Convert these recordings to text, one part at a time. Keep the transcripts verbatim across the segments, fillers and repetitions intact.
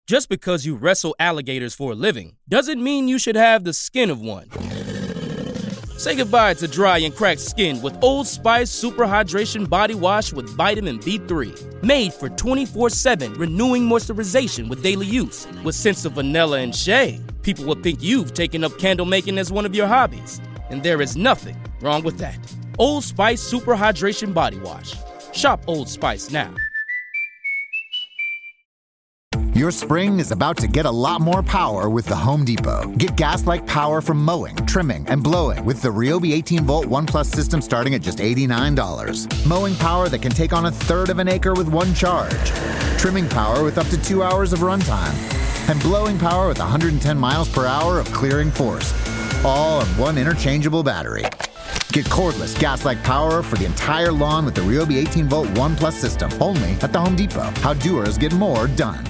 Just because you wrestle alligators for a living doesn't mean you should have the skin of one. Say goodbye to dry and cracked skin with Old Spice Super Hydration Body Wash with vitamin B three. Made for twenty-four seven renewing moisturization with daily use. With scents of vanilla and shea, people will think you've taken up candle making as one of your hobbies. And there is nothing wrong with that. Old Spice Super Hydration Body Wash. Shop Old Spice now. Your spring is about to get a lot more power with the Home Depot. Get gas-like power from mowing, trimming, and blowing with the Ryobi eighteen volt One Plus system starting at just eighty-nine dollars. Mowing power that can take on a third of an acre with one charge. Trimming power with up to two hours of runtime. And blowing power with one hundred ten miles per hour of clearing force. All on one interchangeable battery. Get cordless gas-like power for the entire lawn with the Ryobi eighteen volt One Plus system. Only at the Home Depot. How doers get more done.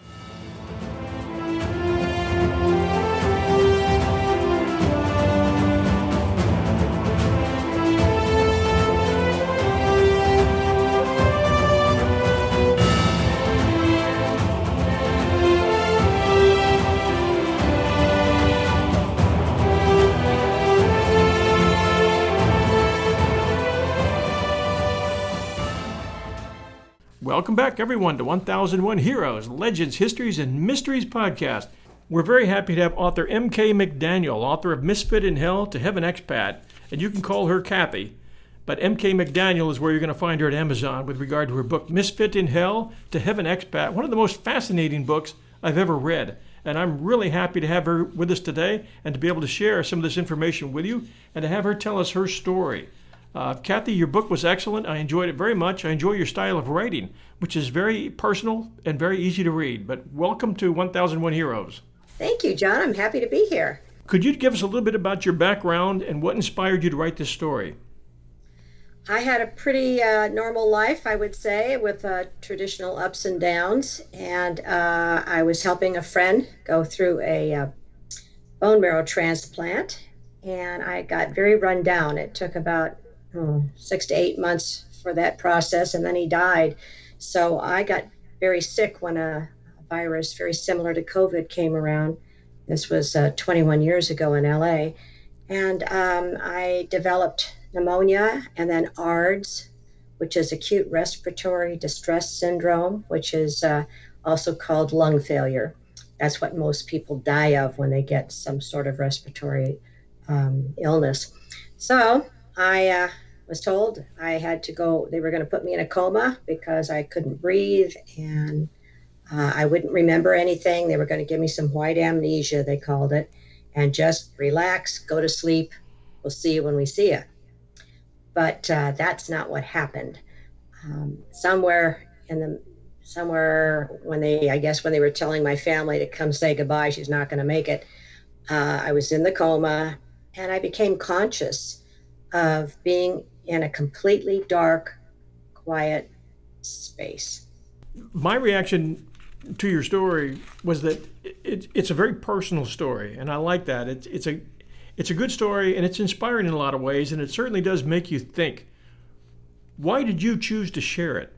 Welcome back, everyone, to one thousand one Heroes, Legends, Histories, and Mysteries podcast. We're very happy to have author M K McDaniel, author of Misfit in Hell to Heaven Expat, and you can call her Kathy. But M K McDaniel is where you're going to find her at Amazon with regard to her book, Misfit in Hell to Heaven Expat, one of the most fascinating books I've ever read. And I'm really happy to have her with us today and to be able to share some of this information with you and to have her tell us her story. Uh, Kathy, your book was excellent. I enjoyed it very much. I enjoy your style of writing, which is very personal and very easy to read. But welcome to one thousand one Heroes. Thank you, John. I'm happy to be here. Could you give us a little bit about your background and what inspired you to write this story? I had a pretty uh, normal life, I would say, with uh, traditional ups and downs. And uh, I was helping a friend go through a uh, bone marrow transplant. And I got very run down. It took about oh, six to eight months for that process, and then he died. So I got very sick when a, a virus very similar to COVID came around. This was uh, twenty-one years ago in L A. And um, I developed pneumonia and then A R D S, which is acute respiratory distress syndrome, which is uh, also called lung failure. That's what most people die of when they get some sort of respiratory um, illness. So I uh, was told I had to go, they were going to put me in a coma because I couldn't breathe and uh, I wouldn't remember anything. They were going to give me some white amnesia, they called it, and just relax, go to sleep. We'll see you when we see you. But uh, that's not what happened. Um, somewhere in the, somewhere when they, I guess when they were telling my family to come say goodbye, she's not going to make it, uh, I was in the coma and I became conscious of being in a completely dark, quiet space. My reaction to your story was that it, it's a very personal story, and I like that. It's it's a it's a good story, and it's inspiring in a lot of ways, and it certainly does make you think. Why did you choose to share it?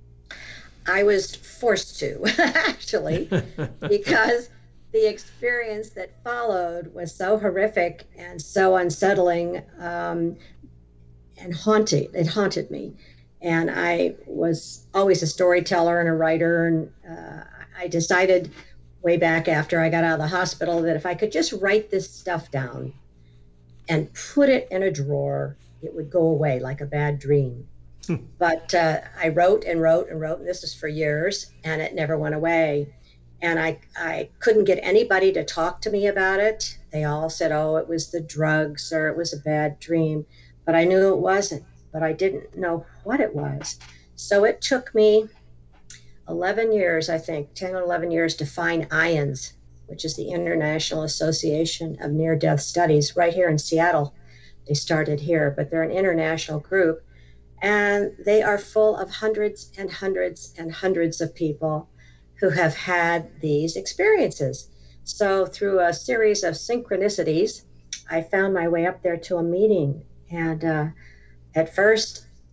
I was forced to, actually, because the experience that followed was so horrific and so unsettling um, and haunting. It haunted me. And I was always a storyteller and a writer. And uh, I decided way back after I got out of the hospital that if I could just write this stuff down and put it in a drawer, it would go away like a bad dream. But uh, I wrote and wrote and wrote, and this is for years, and it never went away. And I, I couldn't get anybody to talk to me about it. They all said, oh, it was the drugs or it was a bad dream. But I knew it wasn't, but I didn't know what it was. So it took me eleven years, I think, ten or eleven years to find I A N S, which is the International Association of Near-Death Studies, right here in Seattle. They started here, but they're an international group. And they are full of hundreds and hundreds and hundreds of people who have had these experiences. So through a series of synchronicities, I found my way up there to a meeting. And uh, at first,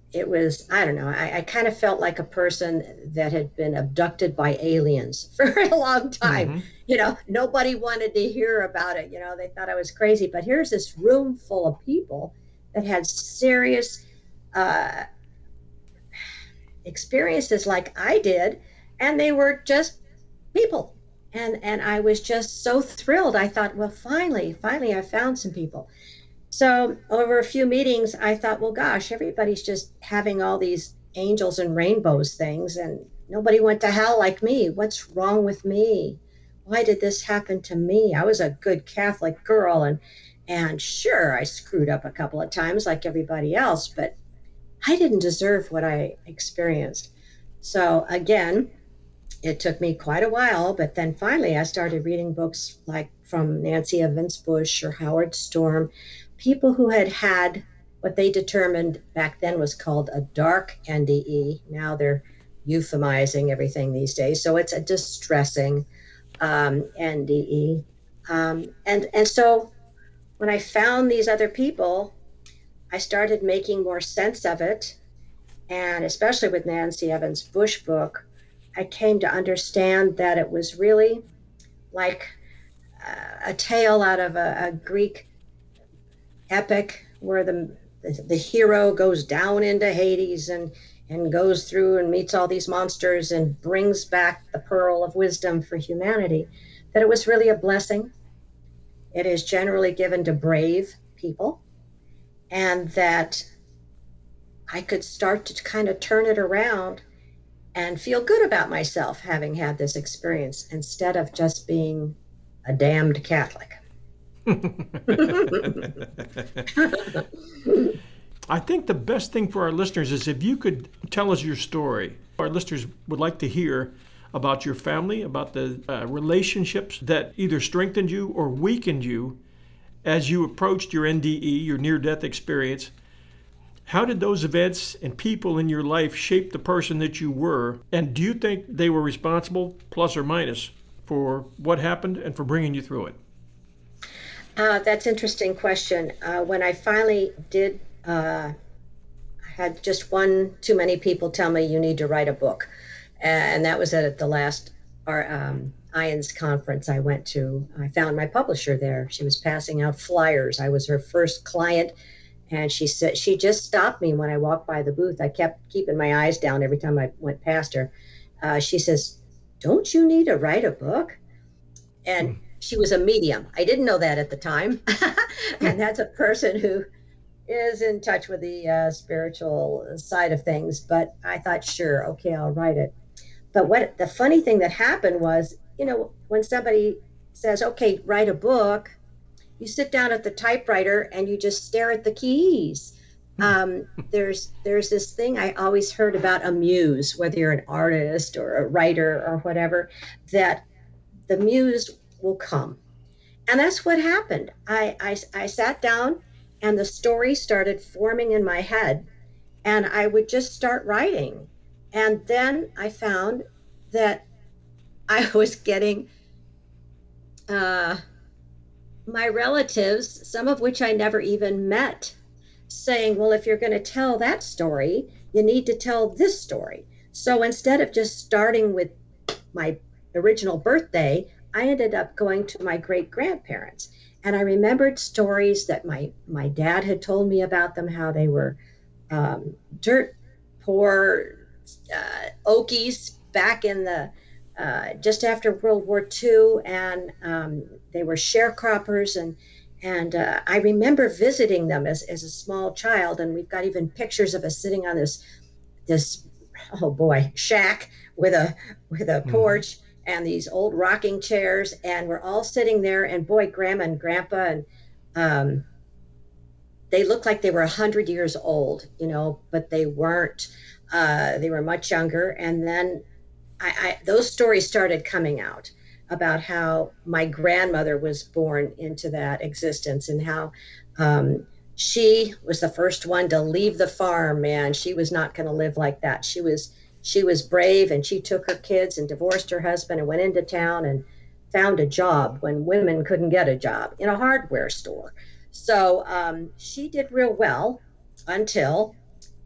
it was, I don't know, I, I kind of felt like a person that had been abducted by aliens for a long time. Mm-hmm. You know, nobody wanted to hear about it. You know, they thought I was crazy. But here's this room full of people that had serious uh, experiences like I did, and they were just people. And and I was just so thrilled. I thought, well, finally, finally, I found some people. So over a few meetings, I thought, well, gosh, everybody's just having all these angels and rainbows things, and nobody went to hell like me. What's wrong with me? Why did this happen to me? I was a good Catholic girl, and and sure, I screwed up a couple of times like everybody else, but I didn't deserve what I experienced. So again, it took me quite a while, but then finally I started reading books like from Nancy Evans Bush or Howard Storm, people who had had what they determined back then was called a dark N D E. Now they're euphemizing everything these days. So it's a distressing um, N D E. Um, and, and so when I found these other people, I started making more sense of it. And especially with Nancy Evans Bush book, I came to understand that it was really like uh, a tale out of a, a Greek epic where the, the the hero goes down into Hades and and goes through and meets all these monsters and brings back the pearl of wisdom for humanity. That it was really a blessing. It is generally given to brave people, and that I could start to kind of turn it around and feel good about myself having had this experience instead of just being a damned Catholic. I think the best thing for our listeners is if you could tell us your story. Our listeners would like to hear about your family, about the uh, relationships that either strengthened you or weakened you as you approached your N D E, your near-death experience. How did those events and people in your life shape the person that you were? And do you think they were responsible, plus or minus, for what happened and for bringing you through it? Uh, that's an interesting question. Uh, when I finally did, uh, I had just one too many people tell me you need to write a book. And that was at the last our, um, I A N S conference I went to. I found my publisher there. She was passing out flyers. I was her first client. And she said, she just stopped me when I walked by the booth. I kept keeping my eyes down every time I went past her. Uh, she says, don't you need to write a book? And mm. she was a medium. I didn't know that at the time. And that's a person who is in touch with the uh, spiritual side of things. But I thought, sure, okay, I'll write it. But what the funny thing that happened was, you know, when somebody says, okay, write a book, you sit down at the typewriter and you just stare at the keys. Um, there's there's this thing I always heard about a muse, whether you're an artist or a writer or whatever, that the muse will come. And that's what happened. I, I, I sat down and the story started forming in my head, and I would just start writing. And then I found that I was getting... Uh, my relatives, some of which I never even met, saying, well, if you're going to tell that story, you need to tell this story. So instead of just starting with my original birthday, I ended up going to my great-grandparents. And I remembered stories that my, my dad had told me about them, how they were um, dirt poor uh, Okies back in the Uh, just after World War Two, and um, they were sharecroppers, and and uh, I remember visiting them as, as a small child, and we've got even pictures of us sitting on this this oh boy shack with a with a porch mm. and these old rocking chairs, and we're all sitting there, and boy, Grandma and Grandpa, and um, they looked like they were a hundred years old, you know, but they weren't. Uh, they were much younger, and then. I, I, those stories started coming out about how my grandmother was born into that existence, and how um, she was the first one to leave the farm, man. She was not going to live like that. She was she was brave, and she took her kids and divorced her husband and went into town and found a job when women couldn't get a job in a hardware store. So um, she did real well until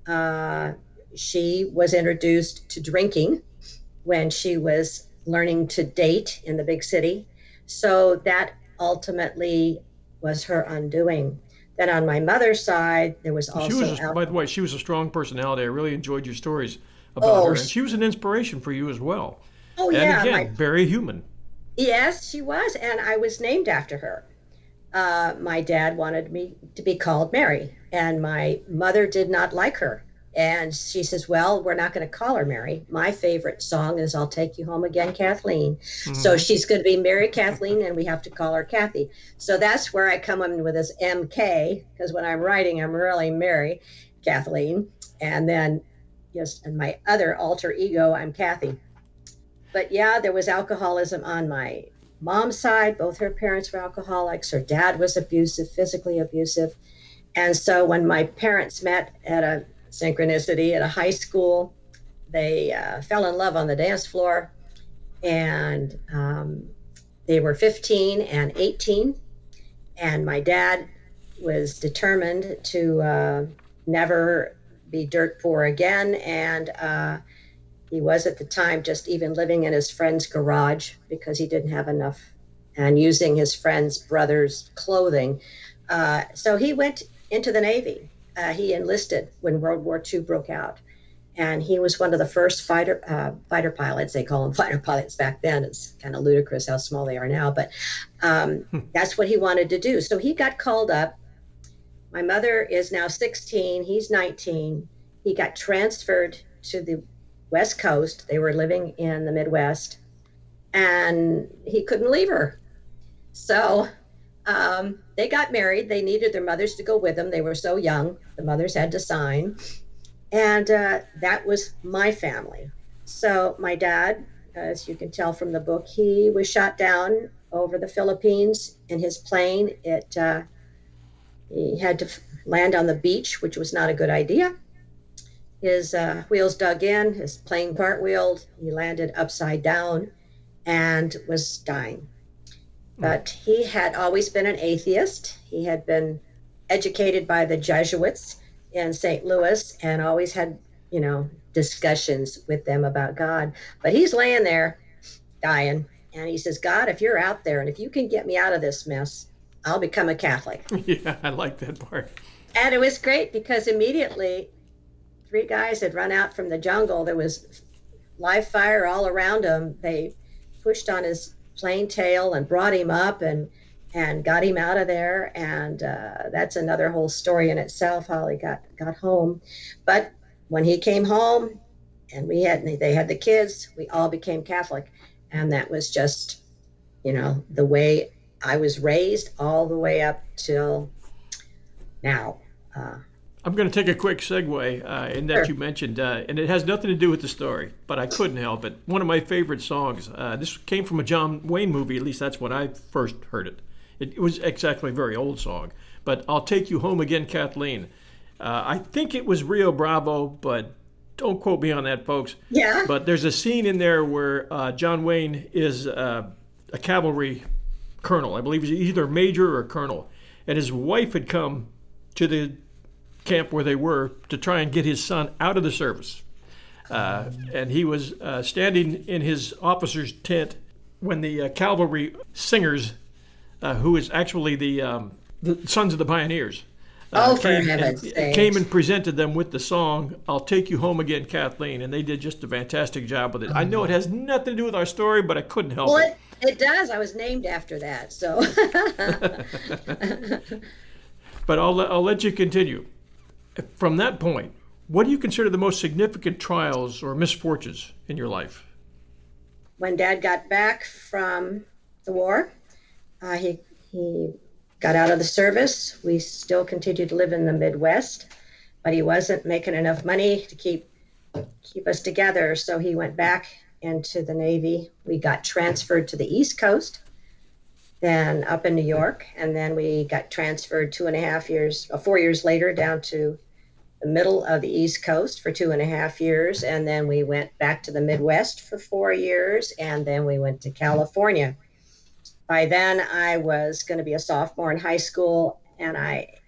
Uh, she was introduced to drinking when she was learning to date in the big city. So that ultimately was her undoing. Then on my mother's side, there was also. She was, a, al- by the way, she was a strong personality. I really enjoyed your stories about Oh, her, and she was an inspiration for you as well. oh And yeah, again, my, very human. yes, she was, and I was named after her. Uh, my dad wanted me to be called Mary, and my mother did not like her. And she says, well, we're not going to call her Mary. My favorite song is I'll Take You Home Again, Kathleen. Mm-hmm. So she's going to be Mary Kathleen, and we have to call her Kathy. So that's where I come in with this M K, because when I'm writing, I'm really Mary Kathleen. And then, yes, and my other alter ego, I'm Kathy. But yeah, there was alcoholism on my mom's side. Both her parents were alcoholics. Her dad was abusive, physically abusive. And so when my parents met at a synchronicity at a high school, they uh, fell in love on the dance floor, and um, they were fifteen and eighteen. And my dad was determined to uh, never be dirt poor again. And uh, he was at the time just even living in his friend's garage because he didn't have enough, and using his friend's brother's clothing. Uh, so he went into the Navy. Uh, he enlisted when World War Two broke out, and he was one of the first fighter uh, fighter pilots. They call them fighter pilots back then. It's kind of ludicrous how small they are now, but um, that's what he wanted to do. So he got called up. My mother is now sixteen. He's nineteen. He got transferred to the West Coast. They were living in the Midwest, and he couldn't leave her. So Um, they got married. They needed their mothers to go with them. They were so young. The mothers had to sign. And uh, that was my family. So my dad, as you can tell from the book, he was shot down over the Philippines in his plane. It uh, he had to land on the beach, which was not a good idea. His uh, wheels dug in, his plane cartwheeled. He landed upside down and was dying. But he had always been an atheist. He had been educated by the Jesuits in Saint Louis and always had, you know, discussions with them about God. But he's laying there dying. And he says, God, if you're out there and if you can get me out of this mess, I'll become a Catholic. Yeah, I like that part. And it was great because immediately three guys had run out from the jungle. There was live fire all around him. They pushed on his plane tail and brought him up and and got him out of there, and uh, that's another whole story in itself how he got got home. But when he came home and we had they had the kids, we all became Catholic, and that was just, you know, the way I was raised all the way up till now. uh, I'm going to take a quick segue uh, in that Sure. you mentioned, uh, and it has nothing to do with the story, but I couldn't help it. One of my favorite songs. Uh, this came from a John Wayne movie. At least that's when I first heard it. It, it was exactly a very old song, but I'll Take You Home Again, Kathleen. Uh, I think it was Rio Bravo, but don't quote me on that, folks. Yeah. But there's a scene in there where uh, John Wayne is uh, a cavalry colonel. I believe he's either major or colonel, and his wife had come to the camp where they were to try and get his son out of the service. Uh, and he was uh, standing in his officer's tent when the uh, cavalry singers, uh, who is actually the, um, the Sons of the Pioneers, uh, Oh, for came, heaven's and, sakes. came and presented them with the song, I'll Take You Home Again, Kathleen. And they did just a fantastic job with it. I know it has nothing to do with our story, but I couldn't help Well, it. it, it does. I was named after that, so. But I'll, I'll let you continue. From that point, what do you consider the most significant trials or misfortunes in your life? When Dad got back from the war, uh, he he got out of the service. We still continued to live in the Midwest, but he wasn't making enough money to keep keep us together. So he went back into the Navy. We got transferred to the East Coast, then up in New York, and then we got transferred two and a half years, uh, four years later, down to the middle of the East Coast for two and a half years, and then we went back to the Midwest for four years, and then we went to California. By then, I was going to be a sophomore in high school, and I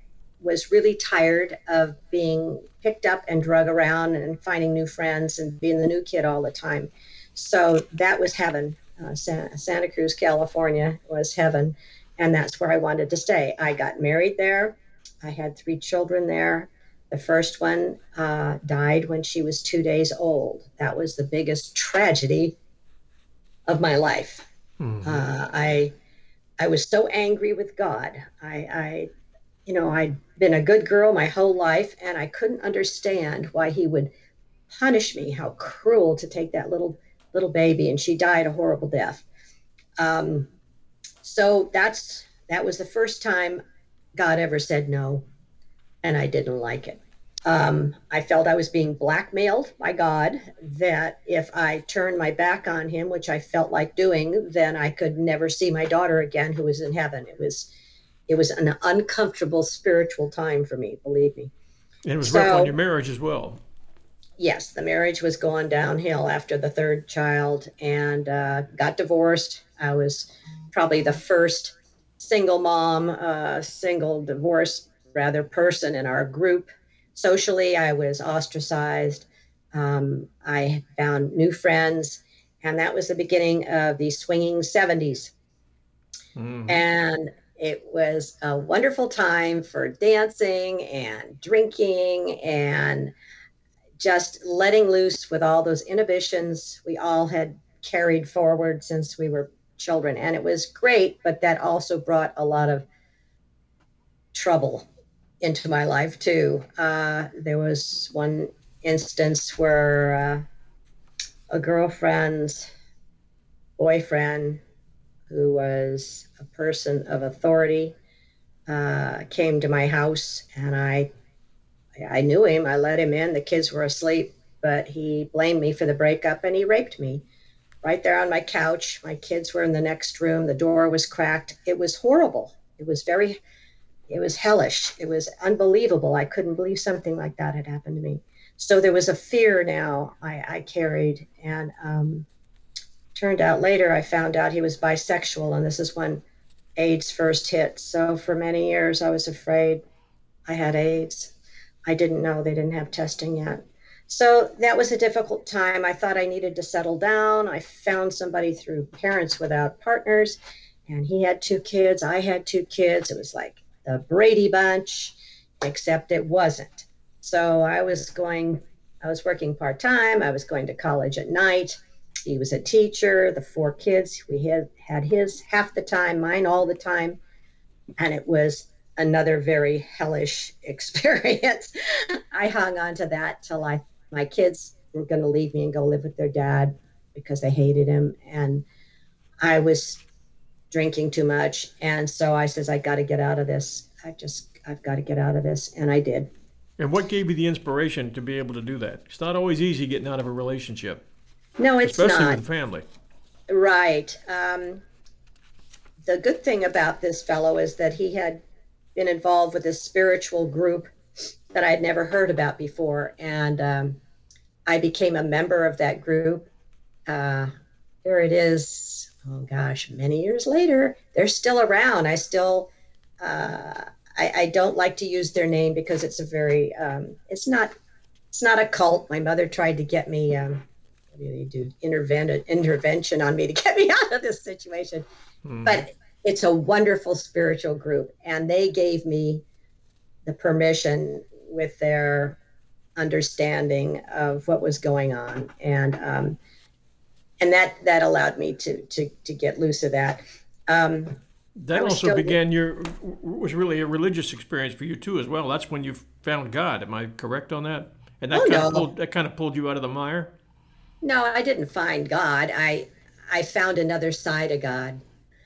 was really tired of being picked up and drug around and finding new friends and being the new kid all the time. So that was heaven. Uh, Santa, Santa Cruz, California was heaven. And that's where I wanted to stay. I got married there. I had three children there. The first one uh, died when she was two days old. That was the biggest tragedy of my life. Mm-hmm. Uh, I I was so angry with God. I, I, you know, I'd been a good girl my whole life, and I couldn't understand why he would punish me. How cruel to take that little little baby, and she died a horrible death. Um, so that's that was the first time God ever said no, and I didn't like it. Um, I felt I was being blackmailed by God, that if I turned my back on him, which I felt like doing, then I could never see my daughter again, who was in heaven. It was, it was an uncomfortable spiritual time for me, believe me. And it was so, rough on your marriage as well. Yes, the marriage was going downhill after the third child, and uh, got divorced. I was probably the first single mom, uh, single divorced rather person in our group. Socially, I was ostracized. Um, I found new friends, and that was the beginning of the swinging seventies. Mm-hmm. And it was a wonderful time for dancing and drinking and just letting loose with all those inhibitions we all had carried forward since we were children. And it was great, but that also brought a lot of trouble into my life too. Uh, there was one instance where uh, a girlfriend's boyfriend, who was a person of authority, uh, came to my house, and I, I knew him. I let him in. The kids were asleep, but he blamed me for the breakup, and he raped me right there on my couch. My kids were in the next room. The door was cracked. It was horrible. It was very It was hellish. It was unbelievable. I couldn't believe something like that had happened to me. So there was a fear now I, I carried. And um, turned out later, I found out he was bisexual. And this is when AIDS first hit. So for many years, I was afraid I had AIDS. I didn't know. They didn't have testing yet. So that was a difficult time. I thought I needed to settle down. I found somebody through Parents Without Partners. And he had two kids. I had two kids. It was like the Brady Bunch, except it wasn't. So I was going, I was working part-time. I was going to college at night. He was a teacher. The four kids, we had, had his half the time, mine all the time. And it was another very hellish experience. I hung on to that till I, my kids were going to leave me and go live with their dad because they hated him. And I was drinking too much. And so I says, I got to get out of this. I just, I've got to get out of this. And I did. And what gave you the inspiration to be able to do that? It's not always easy getting out of a relationship. No, it's especially not. Especially with family. Right. Um, the good thing about this fellow is that he had been involved with a spiritual group that I'd never heard about before. And um, I became a member of that group. Uh, there it is. Oh gosh, many years later, they're still around. I still, uh, I, I don't like to use their name because it's a very, um, it's not, it's not a cult. My mother tried to get me, um, what do you do, intervent, intervention on me to get me out of this situation. Mm. But it's a wonderful spiritual group, and they gave me the permission with their understanding of what was going on, and um, and that that allowed me to to to get loose of that. Um, that also began your was really a religious experience for you too, as well. That's when you found God. Am I correct on that? And that oh, kind no. of pulled, that kind of pulled you out of the mire. No, I didn't find God. I I found another side of God.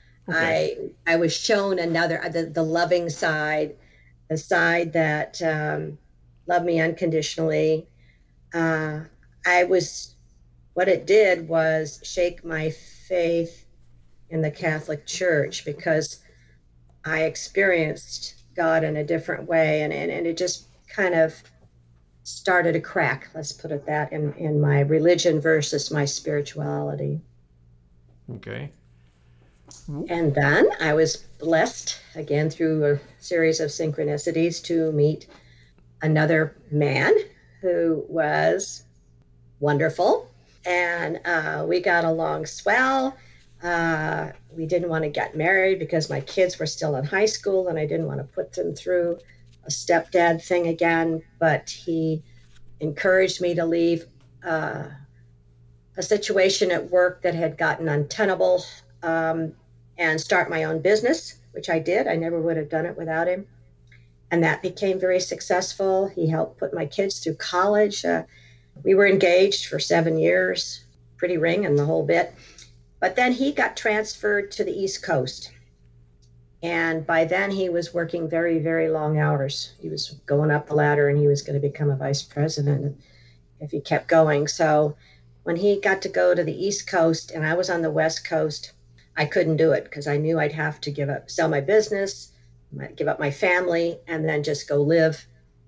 Okay. I I was shown another the, the loving side, the side that um, loved me unconditionally. Uh, I was. What it did was shake my faith in the Catholic Church, because I experienced God in a different way, and, and, and it just kind of started a crack, let's put it that, in, in my religion versus my spirituality. Okay. And then I was blessed, again, through a series of synchronicities, to meet another man who was wonderful. And uh, we got along swell. Uh, we didn't want to get married because my kids were still in high school and I didn't want to put them through a stepdad thing again. But he encouraged me to leave uh, a situation at work that had gotten untenable um, and start my own business, which I did. I never would have done it without him. And that became very successful. He helped put my kids through college. Uh, we were engaged for seven years, pretty ring and the whole bit. But then he got transferred to the East Coast. And by then he was working very, very long hours. He was going up the ladder and he was going to become a vice president if he kept going. So when he got to go to the East Coast and I was on the West Coast, I couldn't do it because I knew I'd have to give up, sell my business, give up my family, and then just go live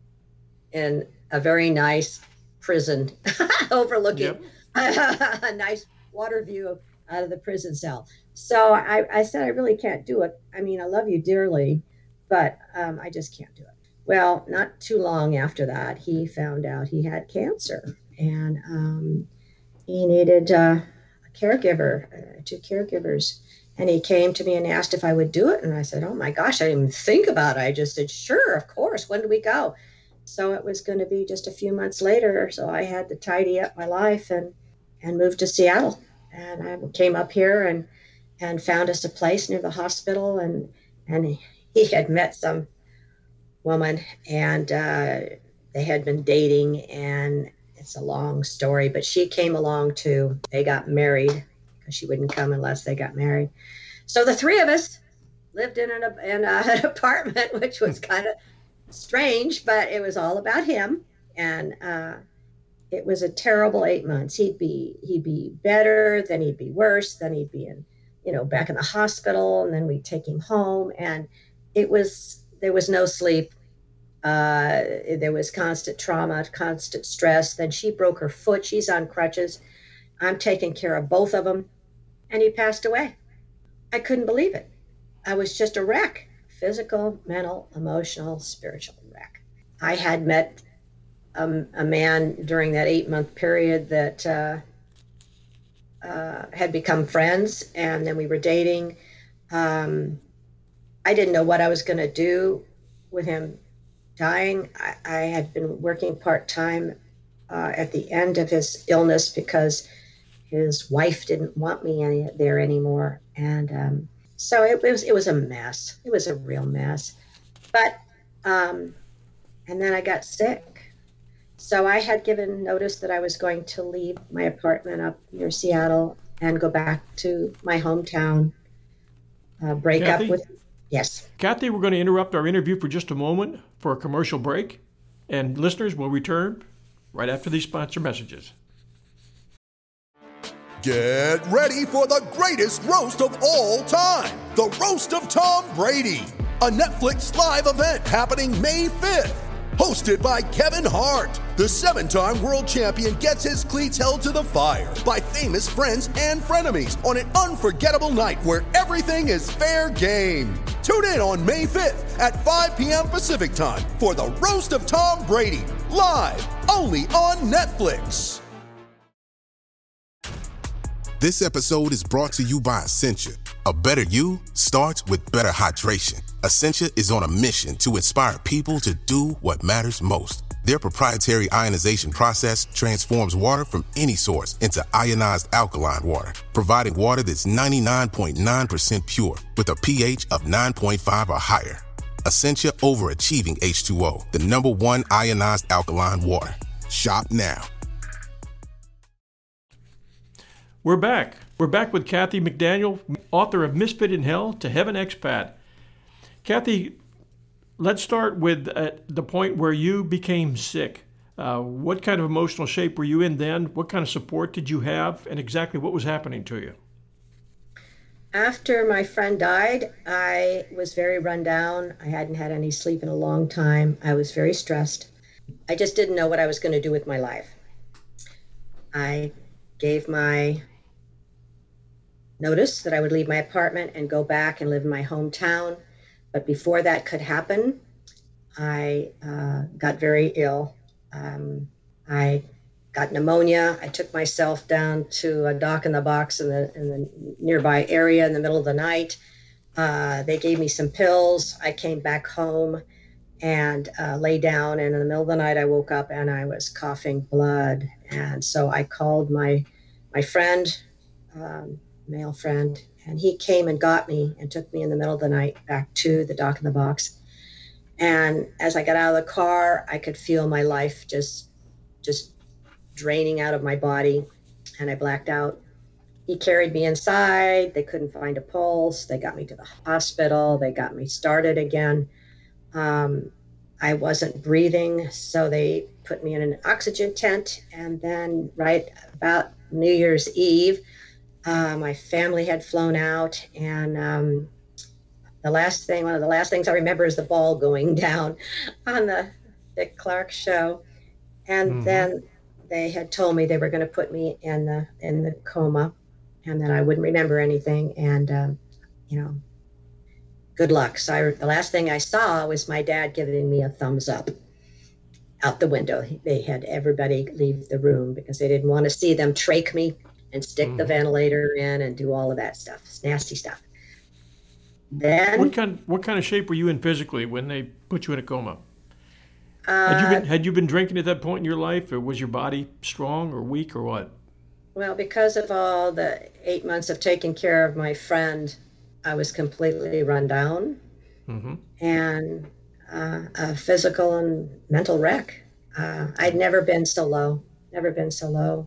in a very nice prison overlooking yep. a nice water view out of the prison cell. So I, I said, I really can't do it. I mean, I love you dearly, but um, I just can't do it. Well, not too long after that, he found out he had cancer and um, he needed uh, a caregiver, uh, two caregivers. And he came to me and asked if I would do it. And I said, oh my gosh, I didn't even think about it. I just said, sure, of course. When do we go? So it was going to be just a few months later. So I had to tidy up my life and, and move to Seattle. And I came up here and, and found us a place near the hospital. And, and he had met some woman and uh, they had been dating. And it's a long story, but she came along too. They got married because she wouldn't come unless they got married. So the three of us lived in an, in a, an apartment, which was kind of strange, but it was all about him. And uh, it was a terrible eight months. He'd be he'd be better, then he'd be worse, then he'd be in, you know, back in the hospital, and then we'd take him home. And it was there was no sleep. Uh, there was constant trauma, constant stress. Then she broke her foot. She's on crutches. I'm taking care of both of them. And he passed away. I couldn't believe it. I was just a wreck. Physical, mental, emotional, spiritual wreck. I had met um, a man during that eight-month period that uh, uh, had become friends, and then we were dating. Um, I didn't know what I was going to do with him dying. I, I had been working part-time uh, at the end of his illness because his wife didn't want me any, there anymore. And um, so it, it was it was a mess. It was a real mess. But, um, and then I got sick. So I had given notice that I was going to leave my apartment up near Seattle and go back to my hometown, uh, break Kathy? up with, yes. Kathy, we're going to interrupt our interview for just a moment for a commercial break. And listeners will return right after these sponsor messages. Get ready for the greatest roast of all time, the Roast of Tom Brady, a Netflix live event happening May fifth. Hosted by Kevin Hart, the seven-time world champion gets his cleats held to the fire by famous friends and frenemies on an unforgettable night where everything is fair game. Tune in on May fifth at five p.m. Pacific time for the Roast of Tom Brady, live only on Netflix. This episode is brought to you by Essentia. A better you starts with better hydration. Essentia is on a mission to inspire people to do what matters most. Their proprietary ionization process transforms water from any source into ionized alkaline water, providing water that's ninety-nine point nine percent pure with a pH of nine point five or higher. Essentia overachieving H two O, the number one ionized alkaline water. Shop now. We're back. We're back with Kathy McDaniel, author of Misfit in Hell to Heaven Expat. Kathy, let's start with uh, the point where you became sick. Uh, what kind of emotional shape were you in then? What kind of support did you have? And exactly what was happening to you? After my friend died, I was very run down. I hadn't had any sleep in a long time. I was very stressed. I just didn't know what I was going to do with my life. I gave my notice that I would leave my apartment and go back and live in my hometown. But before that could happen, I uh, got very ill. Um, I got pneumonia. I took myself down to a dock in the box in the, in the nearby area in the middle of the night. Uh, they gave me some pills. I came back home and uh, lay down. And in the middle of the night, I woke up and I was coughing blood. And so I called my my friend, um, male friend, and he came and got me and took me in the middle of the night back to the dock in the box. And as I got out of the car, I could feel my life just just draining out of my body, and I blacked out. He carried me inside. They couldn't find a pulse. They got me to the hospital. They got me started again. Um, I wasn't breathing, so they put me in an oxygen tent. And then right about New Year's Eve, uh, my family had flown out, and um, the last thing, one of the last things I remember is the ball going down on the Dick Clark show. And mm-hmm. then they had told me they were going to put me in the in the coma, and that I wouldn't remember anything. And um, you know, good luck. So I, the last thing I saw was my dad giving me a thumbs up out the window. They had everybody leave the room because they didn't want to see them trach me and stick mm-hmm. the ventilator in and do all of that stuff. It's nasty stuff. Then, what kind what kind of shape were you in physically when they put you in a coma? Uh, had you been had you been drinking at that point in your life, or was your body strong or weak or what? Well, because of all the eight months of taking care of my friend, I was completely run down, mm-hmm. and uh, a physical and mental wreck. Uh, I'd never been so low, never been so low.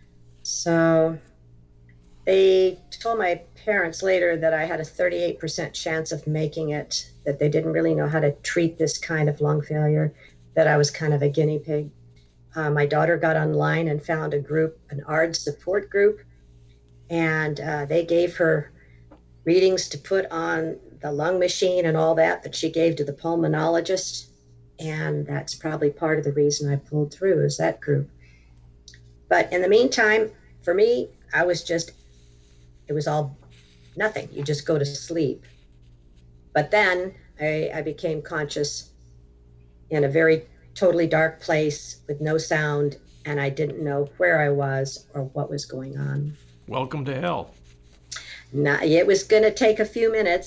So they told my parents later that I had a thirty-eight percent chance of making it, that they didn't really know how to treat this kind of lung failure, that I was kind of a guinea pig. Uh, my daughter got online and found a group, an A R D support group, and uh, they gave her readings to put on the lung machine and all that that she gave to the pulmonologist. And that's probably part of the reason I pulled through, is that group. But in the meantime, for me, I was just, it was all nothing. You just go to sleep. But then I, I became conscious in a very totally dark place with no sound, and I didn't know where I was or what was going on. Welcome to hell. Nah, it was going to take a few minutes.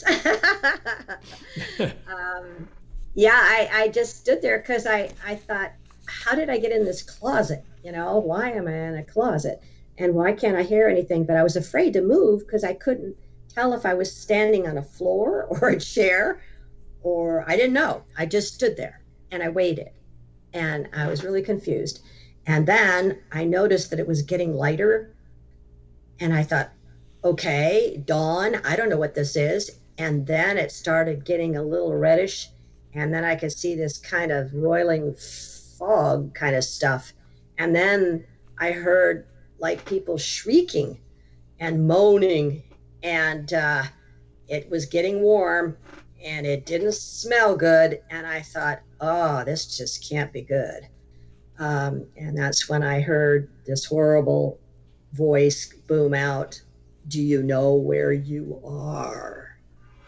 um, yeah, I, I just stood there because I, I thought, how did I get in this closet? You know, why am I in a closet? And why can't I hear anything? But I was afraid to move because I couldn't tell if I was standing on a floor or a chair, or I didn't know. I just stood there and I waited, and I was really confused. And then I noticed that it was getting lighter, and I thought, okay, dawn, I don't know what this is. And then it started getting a little reddish, and then I could see this kind of roiling fog kind of stuff. And then I heard like people shrieking and moaning, and uh, it was getting warm, and it didn't smell good. And I thought, oh, this just can't be good. Um, and that's when I heard this horrible voice boom out, "Do you know where you are?"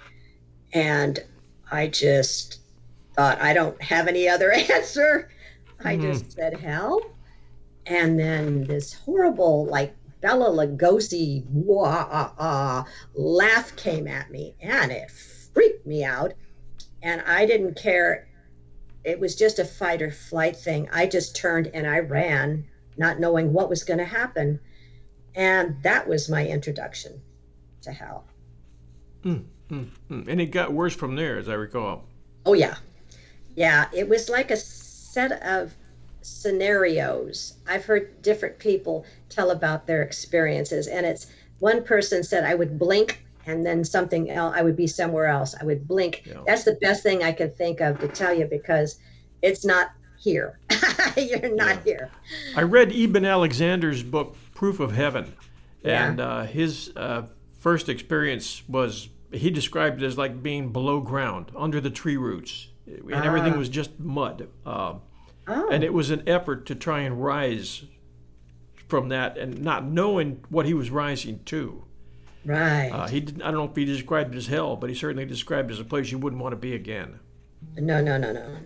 And I just thought, I don't have any other answer. Mm-hmm. I just said, help. And then this horrible, like, Bela Lugosi wah-ah-ah laugh came at me, and it freaked me out. And I didn't care. It was just a fight or flight thing. I just turned and I ran, not knowing what was going to happen. And that was my introduction to hell. Mm, mm, mm. And it got worse from there, as I recall. Oh, yeah. Yeah, it was like a set of scenarios. I've heard different people tell about their experiences, and it's one person said I would blink and then something else, I would be somewhere else. I would blink. Yeah. That's the best thing I can think of to tell you, because it's not here. You're not yeah. here. I read Eben Alexander's book, Proof of Heaven, yeah. and uh, his uh, first experience was, he described it as like being below ground, under the tree roots, and ah. everything was just mud. Uh, oh. And it was an effort to try and rise from that, and not knowing what he was rising to. Right. Uh, he didn't, I don't know if he described it as hell, but he certainly described it as a place you wouldn't want to be again. No, no, no, no.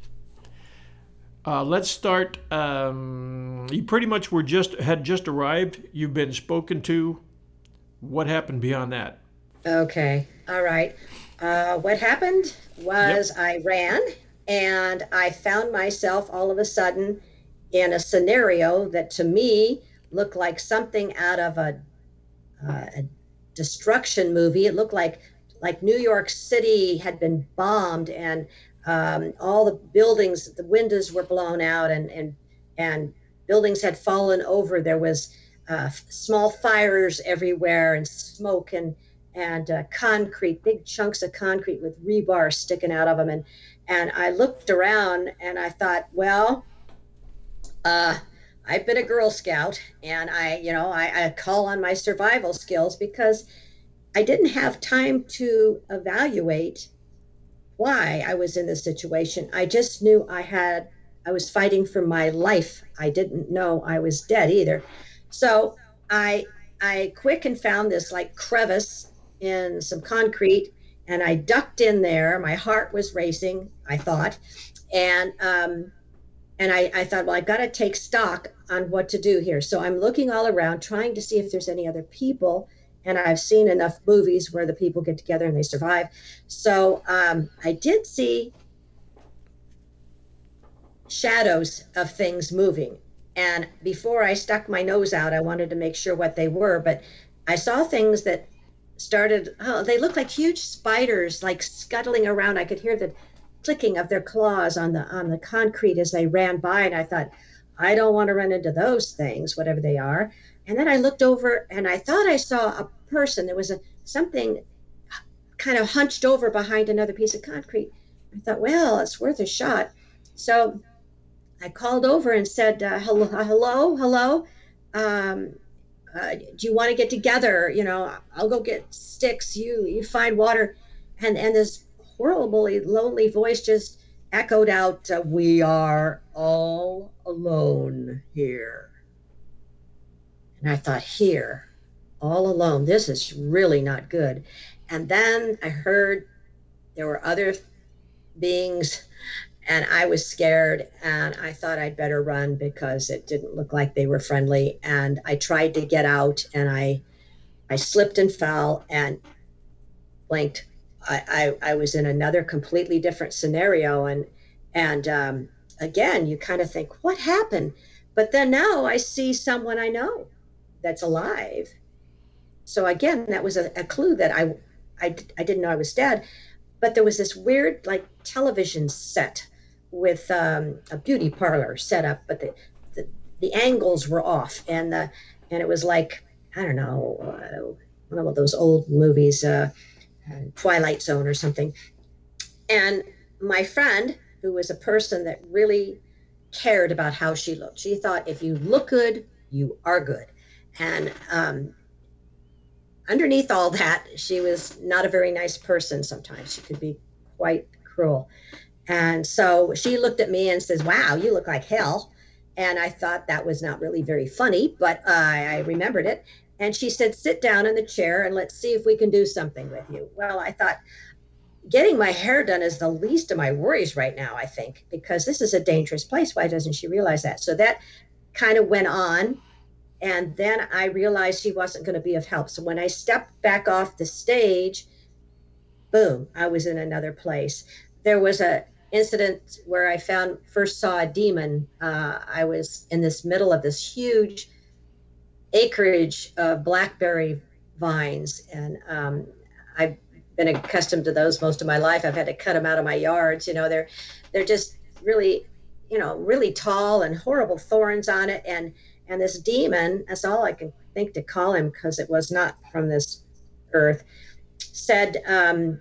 Uh, let's start. Um, you pretty much were just had just arrived. You've been spoken to. What happened beyond that? Okay. All right. Uh, what happened was yep. I ran and I found myself all of a sudden in a scenario that to me looked like something out of a, uh, a destruction movie. It looked like like New York City had been bombed and um, all the buildings, the windows were blown out and and and buildings had fallen over. There was uh, small fires everywhere and smoke and and uh, concrete, big chunks of concrete with rebar sticking out of them. And and I looked around and I thought, well, uh, I've been a Girl Scout and I, you know, I, I call on my survival skills because I didn't have time to evaluate why I was in this situation. I just knew I had, I was fighting for my life. I didn't know I was dead either. So I, I quick and found this like crevice in some concrete and I ducked in there. My heart was racing, I thought. And, um, and I, I thought, well, I got to take stock on what to do here. So I'm looking all around, trying to see if there's any other people. And I've seen enough movies where the people get together and they survive. So um, I did see shadows of things moving. And before I stuck my nose out, I wanted to make sure what they were. But I saw things that started, oh, they looked like huge spiders, like scuttling around. I could hear the clicking of their claws on the on the concrete as they ran by. And I thought, I don't want to run into those things, whatever they are. And then I looked over and I thought I saw a person. There was a something kind of hunched over behind another piece of concrete. I thought, well, it's worth a shot. So I called over and said, uh, hello, hello, hello. Um, uh, do you want to get together? You know, I'll go get sticks. You you find water. And, and this horribly lonely voice just echoed out, uh, we are all alone here. And I thought, here, all alone, this is really not good. And then I heard there were other beings and I was scared and I thought I'd better run because it didn't look like they were friendly. And I tried to get out and I I slipped and fell and blinked. I, I, I was in another completely different scenario. And, and um, again, you kind of think, what happened? But then now I see someone I know that's alive. So again, that was a, a clue that I, I, I didn't know I was dead. But there was this weird like television set with um, a beauty parlor set up, but the, the the angles were off, and the and it was like, I don't know, uh, one of those old movies, uh, uh, Twilight Zone or something. And my friend, who was a person that really cared about how she looked, she thought if you look good, you are good. And um, underneath all that, she was not a very nice person sometimes. She could be quite cruel. And so she looked at me and says, wow, you look like hell. And I thought that was not really very funny, but uh, I remembered it. And she said, sit down in the chair and let's see if we can do something with you. Well, I thought getting my hair done is the least of my worries right now, I think, because this is a dangerous place. Why doesn't she realize that? So that kind of went on. And then I realized she wasn't going to be of help. So when I stepped back off the stage, boom, I was in another place. There was a incident where I found first saw a demon. Uh, I was in this middle of this huge acreage of blackberry vines. And um, I've been accustomed to those most of my life. I've had to cut them out of my yards. You know, they're, they're just really, you know, really tall and horrible thorns on it. And And this demon, that's all I can think to call him because it was not from this earth, said, um,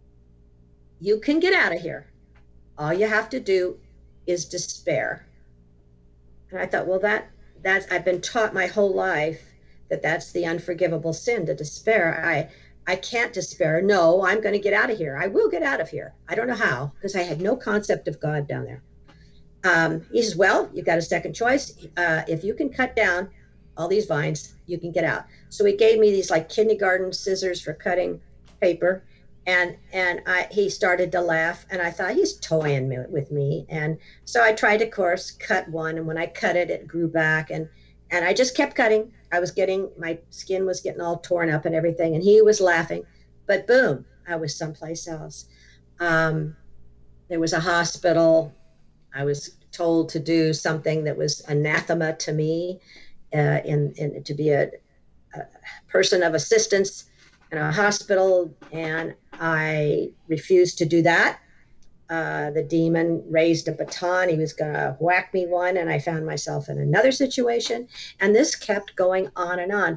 you can get out of here. All you have to do is despair. And I thought, well, that that's, I've been taught my whole life that that's the unforgivable sin, to despair. I, I can't despair. No, I'm going to get out of here. I will get out of here. I don't know how, because I had no concept of God down there. Um, he says, well, you've got a second choice. Uh, if you can cut down all these vines, you can get out. So he gave me these like kindergarten scissors for cutting paper. And and I, he started to laugh, and I thought, he's toying me, with me. And so I tried to, of course, cut one. And when I cut it, it grew back. And, and I just kept cutting. I was getting, my skin was getting all torn up and everything. And he was laughing. But boom, I was someplace else. Um, there was a hospital. I was told to do something that was anathema to me, uh, in, in to be a, a person of assistance in a hospital, and I refused to do that. Uh, the demon raised a baton. He was going to whack me one, and I found myself in another situation. And this kept going on and on.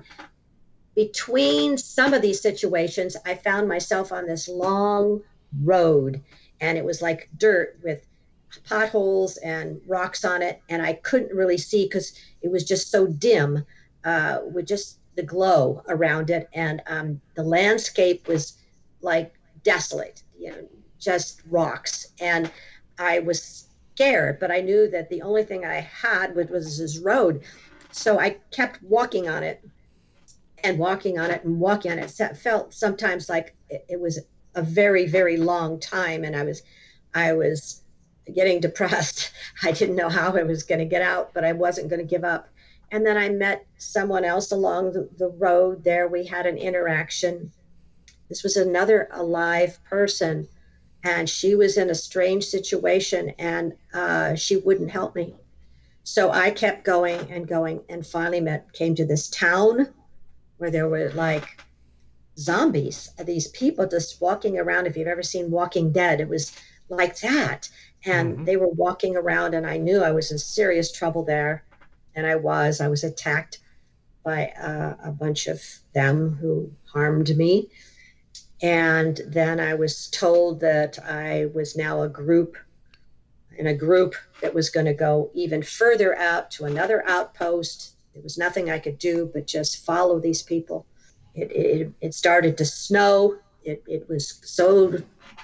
Between some of these situations, I found myself on this long road, and it was like dirt with potholes and rocks on it, and I couldn't really see because it was just so dim, uh, with just the glow around it, and um, the landscape was like desolate, you know, just rocks. And I was scared, but I knew that the only thing I had was, was this road. So I kept walking on it and walking on it and walking on it. It felt sometimes like it, it was a very, very long time, and I was, I was getting depressed. I didn't know how I was going to get out, but I wasn't going to give up. And then I met someone else along the, the road there. We had an interaction. This was another alive person, and she was in a strange situation, and uh, she wouldn't help me. So I kept going and going, and finally met, came to this town where there were like zombies, these people just walking around. If you've ever seen Walking Dead, it was like that. And mm-hmm. they were walking around, and I knew I was in serious trouble there. And I was, I was attacked by uh, a bunch of them who harmed me. And then I was told that I was now a group, in a group that was going to go even further out to another outpost. There was nothing I could do but just follow these people. It it, it started to snow. It it was so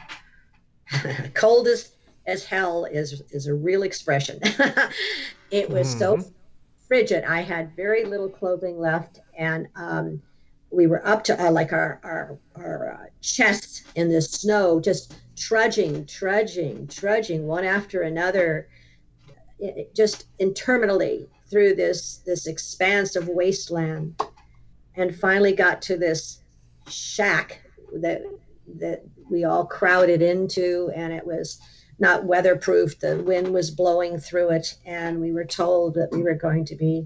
cold as, as hell is, is a real expression. It was mm-hmm. so frigid. I had very little clothing left, and um, we were up to uh, like our our, our uh, chests in the snow, just trudging, trudging, trudging one after another, it, just interminably through this this expanse of wasteland, and finally got to this shack that that we all crowded into, and it was not weatherproof. The wind was blowing through it, and we were told that we were going to be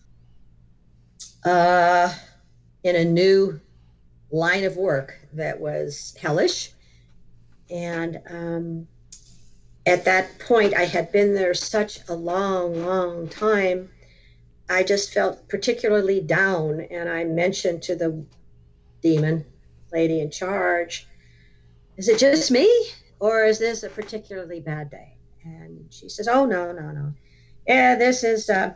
uh, in a new line of work that was hellish. And um, at that point, I had been there such a long, long time. I just felt particularly down, and I mentioned to the demon lady in charge, is it just me? Or is this a particularly bad day? And she says, oh, no, no, no. Yeah, this is uh,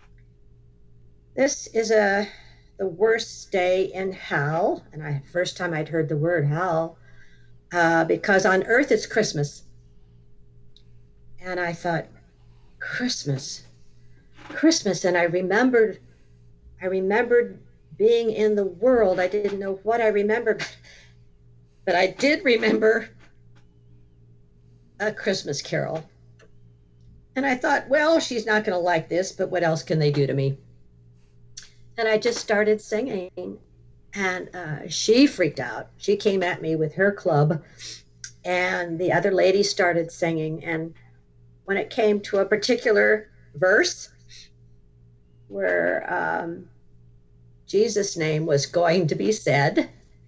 this is a, the worst day in hell. And I first time I'd heard the word hell, uh, because on earth it's Christmas. And I thought, Christmas, Christmas. And I remembered, I remembered being in the world. I didn't know what I remembered, but I did remember A Christmas Carol. And I thought, well, she's not going to like this, but what else can they do to me? And I just started singing, and uh, she freaked out. She came at me with her club, and the other lady started singing. And when it came to a particular verse where um, Jesus' name was going to be said,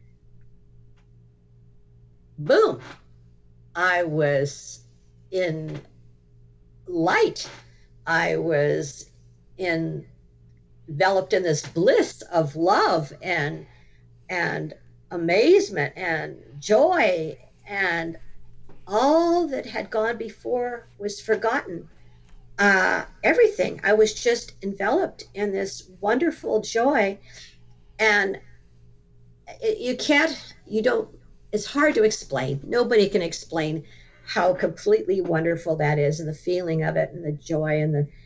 boom, I was in light. I was in, enveloped in this bliss of love and and amazement and joy, and all that had gone before was forgotten. Uh, everything. I was just enveloped in this wonderful joy, and it, you can't, you don't, it's hard to explain. Nobody can explain how completely wonderful that is, and the feeling of it, and the joy, and the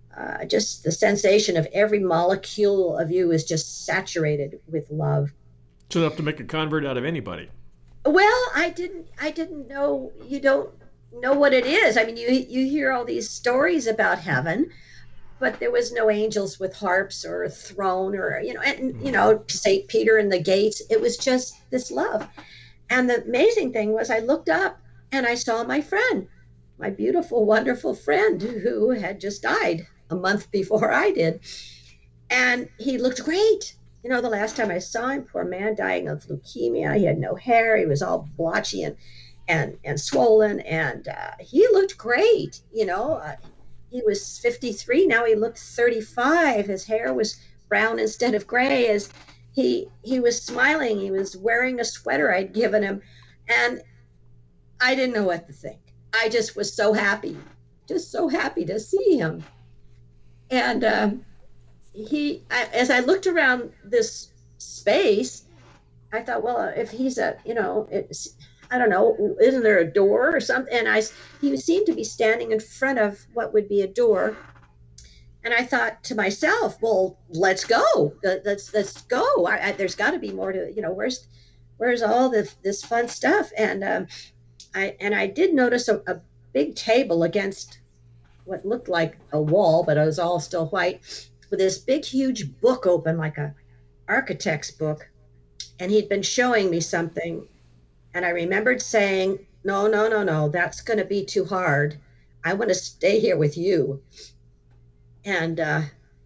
uh, just the sensation of every molecule of you is just saturated with love. It's enough to make a convert out of anybody. Well, I didn't. I didn't know. You don't know what it is. I mean, you you hear all these stories about heaven, but there was no angels with harps or a throne or you know, and you know, Saint Peter and the gates. It was just this love. And the amazing thing was, I looked up and I saw my friend, my beautiful, wonderful friend who had just died a month before I did, and he looked great. You know, the last time I saw him, poor man, dying of leukemia. He had no hair. He was all blotchy and and and swollen, and uh, he looked great. You know, uh, he was fifty-three. Now he looked thirty-five. His hair was brown instead of gray. As he he was smiling. He was wearing a sweater I'd given him, and I didn't know what to think. I just was so happy, just so happy to see him, and. Um, He, I, as I looked around this space, I thought, well, if he's a, you know, it's, I don't know, isn't there a door or something? And I, he seemed to be standing in front of what would be a door. And I thought to myself, well, let's go. Let's let's go. I, I, there's got to be more to, you know, where's where's all this this fun stuff? And um, I and I did notice a, a big table against what looked like a wall, but it was all still white, with this big, huge book open, like a architect's book. And he'd been showing me something. And I remembered saying, no, no, no, no, that's going to be too hard. I want to stay here with you. And uh,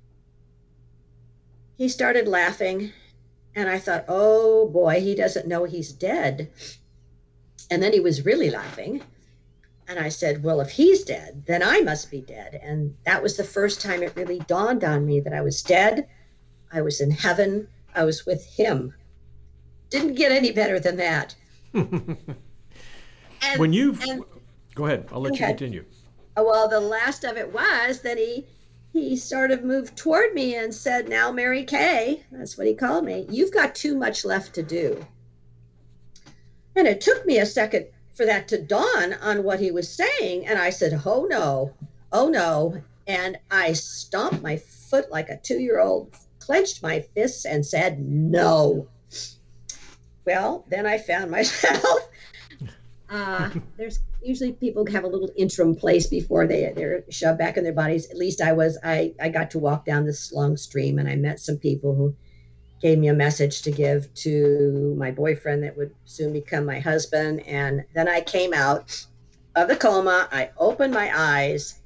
he started laughing. And I thought, oh boy, he doesn't know he's dead. And then he was really laughing. And I said, well, if he's dead, then I must be dead. And that was the first time it really dawned on me that I was dead. I was in heaven. I was with him. Didn't get any better than that. and, when you've... and, go ahead. I'll let you ahead. continue. Well, the last of it was that he he sort of moved toward me and said, now, Mary Kay, that's what he called me, you've got too much left to do. And it took me a second for that to dawn on what he was saying. And I said, oh no, oh no. And I stomped my foot like a two-year-old, clenched my fists and said, no. Well, then I found myself, uh, there's usually people have a little interim place before they, they're shoved back in their bodies. At least I was, I, I got to walk down this long stream and I met some people who gave me a message to give to my boyfriend that would soon become my husband. And then I came out of the coma. I opened my eyes.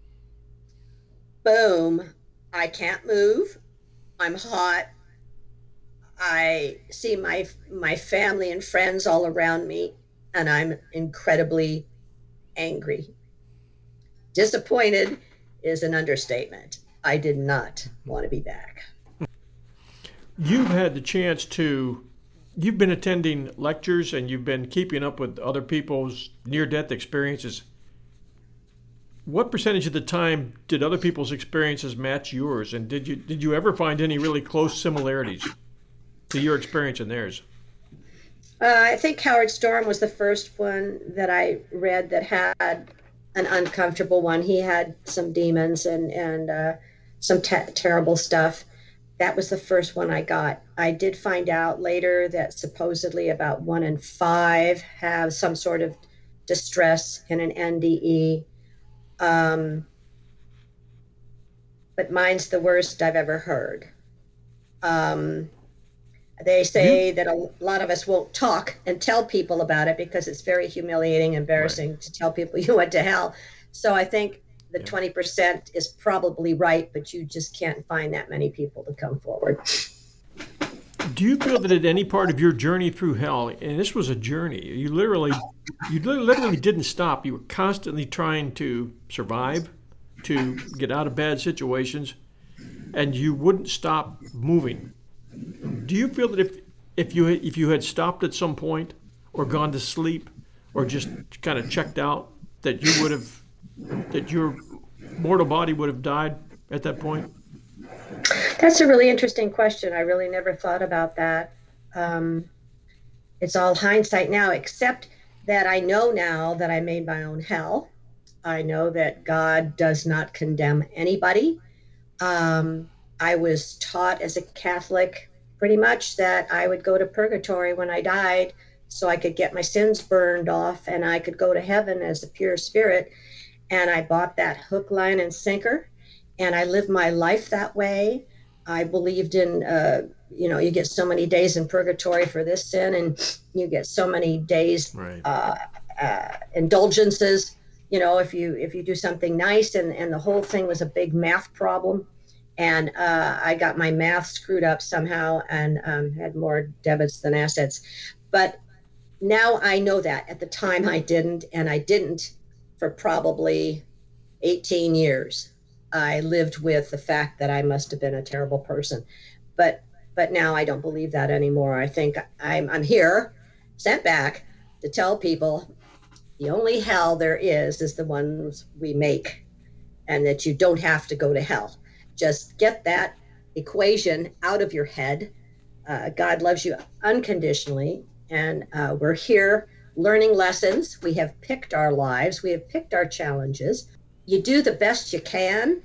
Boom. I can't move. I'm hot. I see my my family and friends all around me, and I'm incredibly angry. Disappointed is an understatement. I did not want to be back. You've had the chance to, you've been attending lectures and you've been keeping up with other people's near-death experiences. What percentage of the time did other people's experiences match yours? And did you did you ever find any really close similarities to your experience and theirs? Uh, I think Howard Storm was the first one that I read that had an uncomfortable one. He had some demons and, and uh, some te- terrible stuff. That was the first one I got. I did find out later that supposedly about one in five have some sort of distress in an N D E. Um, but mine's the worst I've ever heard. Um, they say yeah. that a lot of us won't talk and tell people about it because it's very humiliating, embarrassing right. to tell people you went to hell. So I think the yeah. twenty percent is probably right, but you just can't find that many people to come forward. Do you feel that at any part of your journey through hell, and this was a journey, you literally, you literally didn't stop. You were constantly trying to survive, to get out of bad situations, and you wouldn't stop moving. Do you feel that if if you if you had stopped at some point, or gone to sleep, or just kind of checked out, that you would have, that your mortal body would have died at that point? That's a really interesting question. I really never thought about that. Um, it's all hindsight now, except that I know now that I made my own hell. I know that God does not condemn anybody. Um, I was taught as a Catholic pretty much that I would go to purgatory when I died so I could get my sins burned off and I could go to heaven as a pure spirit. And I bought that hook, line, and sinker. And I lived my life that way. I believed in, uh, you know, you get so many days in purgatory for this sin, and you get so many days right. uh, uh, indulgences, you know, if you if you do something nice. And, and the whole thing was a big math problem. And uh, I got my math screwed up somehow and um, had more debits than assets. But now I know that. At the time I didn't, and I didn't for probably eighteen years. I lived with the fact that I must have been a terrible person. But but now I don't believe that anymore. I think I'm I'm here, sent back to tell people the only hell there is is the ones we make, and that you don't have to go to hell. Just get that equation out of your head. Uh, God loves you unconditionally, and uh, we're here learning lessons. We have picked our lives. We have picked our challenges. You do the best you can,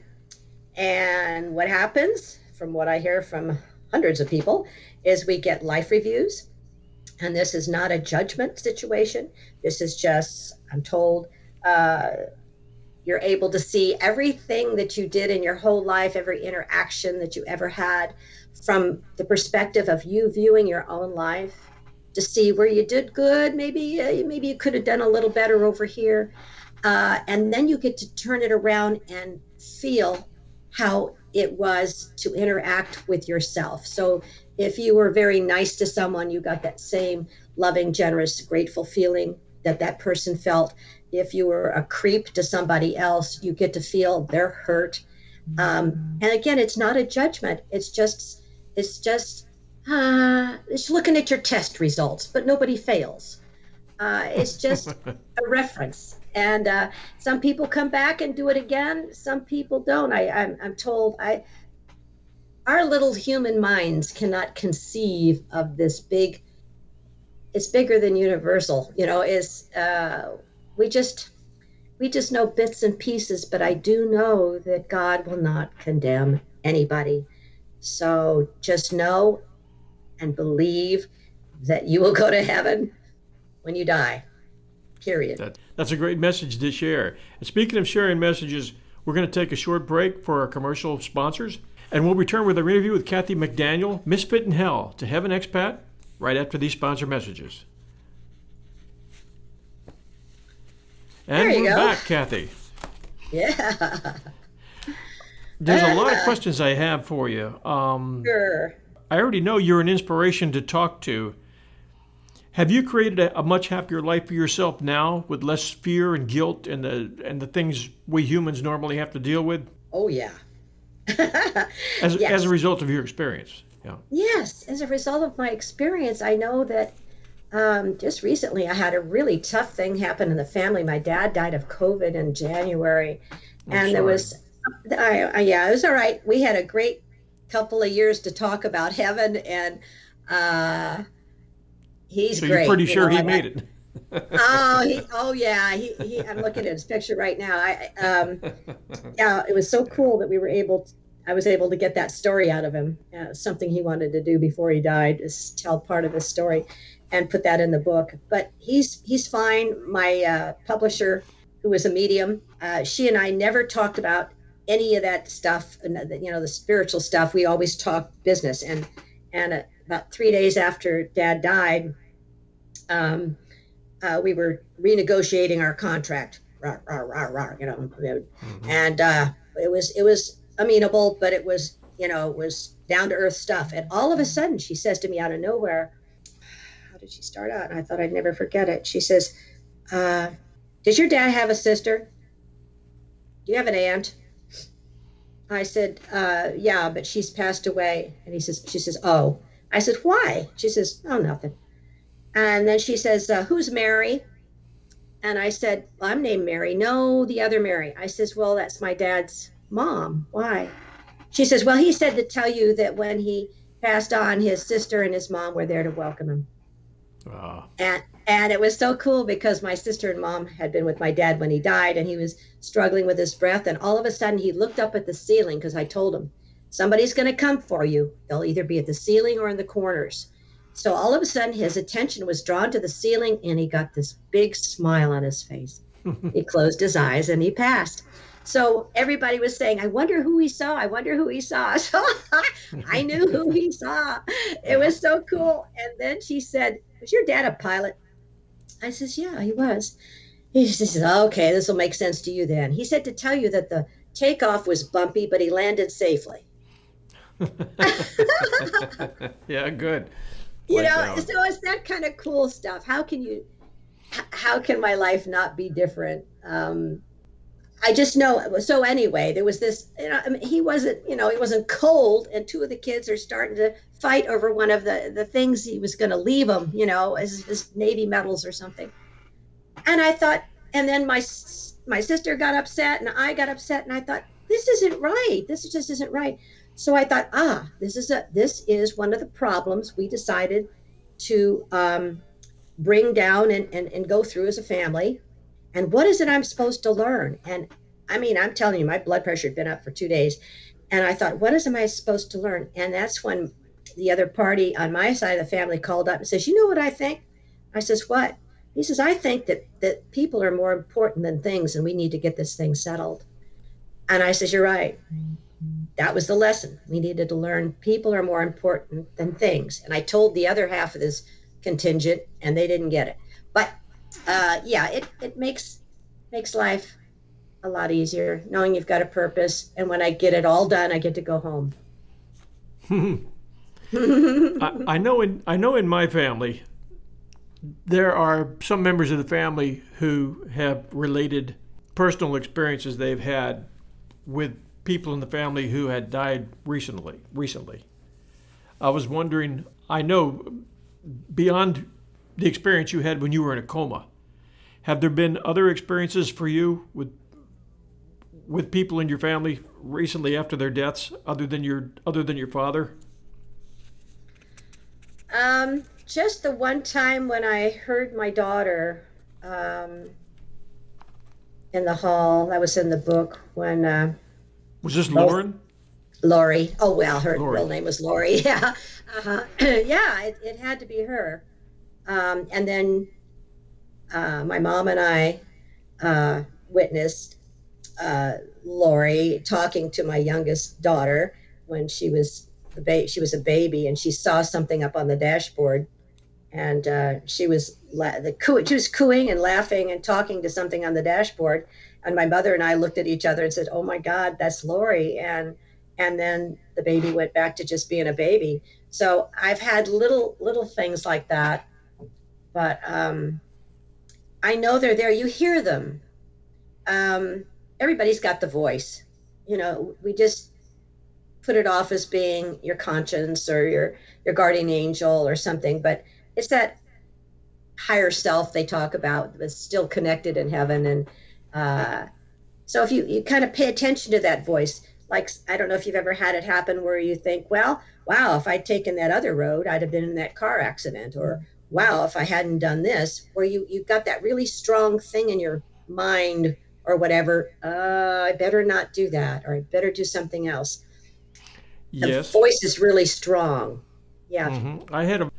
and what happens, from what I hear from hundreds of people, is we get life reviews, and this is not a judgment situation. This is just, I'm told, uh, you're able to see everything that you did in your whole life, every interaction that you ever had, from the perspective of you viewing your own life, to see where you did good. Maybe uh, maybe you could have done a little better over here. Uh, and then you get to turn it around and feel how it was to interact with yourself. So if you were very nice to someone, you got that same loving, generous, grateful feeling that that person felt. If you were a creep to somebody else, you get to feel their hurt. Um, and again, it's not a judgment. It's just, it's just, uh, it's looking at your test results, but nobody fails. Uh, it's just a reference. And uh, some people come back and do it again. Some people don't. I, I'm, I'm told I, our little human minds cannot conceive of this big, it's bigger than universal, you know, is, uh, we just, we just know bits and pieces, but I do know that God will not condemn anybody. So just know and believe that you will go to heaven when you die. Period. That, that's a great message to share. And speaking of sharing messages, we're going to take a short break for our commercial sponsors, and we'll return with our interview with Kathy McDaniel, Misfit in Hell to Heaven Expat, right after these sponsor messages. And we're go. back, Kathy. Yeah. There's a lot of questions I have for you. Um, sure. I already know you're an inspiration to talk to. Have you created a, a much happier life for yourself now, with less fear and guilt and the and the things we humans normally have to deal with? Oh, yeah. as, yes. as a result of your experience? Yeah. Yes. As a result of my experience, I know that um, just recently I had a really tough thing happen in the family. My dad died of COVID in January. I'm and sorry. there was, I, I, yeah, it was all right. We had a great couple of years to talk about heaven, and uh, he's so great. You're pretty you sure know, he I, made it. oh, he, oh yeah. He, he, I'm looking at his picture right now. I, um, yeah, it was so cool that we were able to, I was able to get that story out of him. Uh, something he wanted to do before he died is tell part of his story and put that in the book. But he's, he's fine. My uh, publisher, who was a medium, uh, she and I never talked about any of that stuff, you know, the spiritual stuff. We always talked business. And, and uh, about three days after Dad died, um, Uh, we were renegotiating our contract, rah, rah, rah, rah, you know, mm-hmm. and uh, it was it was amenable, but it was, you know, it was down to earth stuff. And all of a sudden, she says to me out of nowhere, how did she start out? And I thought I'd never forget it. She says, uh, "Does your dad have a sister? Do you have an aunt?" I said, uh, "Yeah, but she's passed away." And he says, "She says, oh." I said, "Why?" She says, "Oh, nothing." And then she says, uh, "Who's Mary?" And I said, well, "I'm named Mary." "No, the other Mary." I says, "Well, that's my dad's mom." "Why?" She says, "Well, he said to tell you that when he passed on, his sister and his mom were there to welcome him." Oh. And And it was so cool because my sister and mom had been with my dad when he died, and he was struggling with his breath. And all of a sudden he looked up at the ceiling because I told him, somebody's going to come for you. They'll either be at the ceiling or in the corners. So all of a sudden his attention was drawn to the ceiling, and he got this big smile on his face. He closed his eyes and he passed. So everybody was saying, I wonder who he saw. I wonder who he saw. So I knew who he saw. It was so cool. And then she said, was your dad a pilot? I says, yeah, he was. He says, okay, this will make sense to you then. He said to tell you that the takeoff was bumpy, but he landed safely. Yeah, good. You Like know, that. so it's that kind of cool stuff. How can you, h- how can my life not be different? Um, I just know. So anyway, there was this, you know, I mean, he wasn't, you know, he wasn't cold, and two of the kids are starting to fight over one of the, the things he was going to leave them, you know, as his Navy medals or something. And I thought, and then my, s- my sister got upset and I got upset, and I thought, this isn't right. This just isn't right. So I thought, ah, this is a, this is one of the problems we decided to um, bring down and, and, and go through as a family. And what is it I'm supposed to learn? And I mean, I'm telling you, my blood pressure had been up for two days. And I thought, what is am I supposed to learn? And that's when the other party on my side of the family called up and says, you know what I think? I says, what? He says, I think that, that people are more important than things, and we need to get this thing settled. And I says, you're right. That was the lesson. We needed to learn people are more important than things. And I told the other half of this contingent, and they didn't get it. But uh, yeah, it, it makes makes life a lot easier knowing you've got a purpose. And when I get it all done, I get to go home. I, I know in I know in my family, there are some members of the family who have related personal experiences they've had with people in the family who had died recently. Recently, I was wondering. I know beyond the experience you had when you were in a coma, have there been other experiences for you with with people in your family recently after their deaths, other than your other than your father? Um, just the one time when I heard my daughter um, in the hall. That was in the book when. Uh, Was this Lauren? Lori. Oh, well, her Lori. real name was Lori. Yeah. Uh-huh. Yeah, it, it had to be her. Um, and then uh, my mom and I uh, witnessed uh, Lori talking to my youngest daughter when she was the ba- she was a baby, and she saw something up on the dashboard, and uh, she was la- the coo- she was cooing and laughing and talking to something on the dashboard. And my mother and I looked at each other and said, "Oh my God, that's Lori!" And and then the baby went back to just being a baby. So I've had little little things like that. But um, I know they're there. You hear them. Um, everybody's got the voice. You know, we just put it off as being your conscience or your, your guardian angel or something. But it's that higher self they talk about that's still connected in heaven. And uh, so if you, you kind of pay attention to that voice, like, I don't know if you've ever had it happen where you think, well, wow, if I'd taken that other road, I'd have been in that car accident. Or, wow, if I hadn't done this, where you, you've got that really strong thing in your mind or whatever, uh, I better not do that, or I better do something else. Yes. The voice is really strong. Yeah. Mm-hmm. I had a.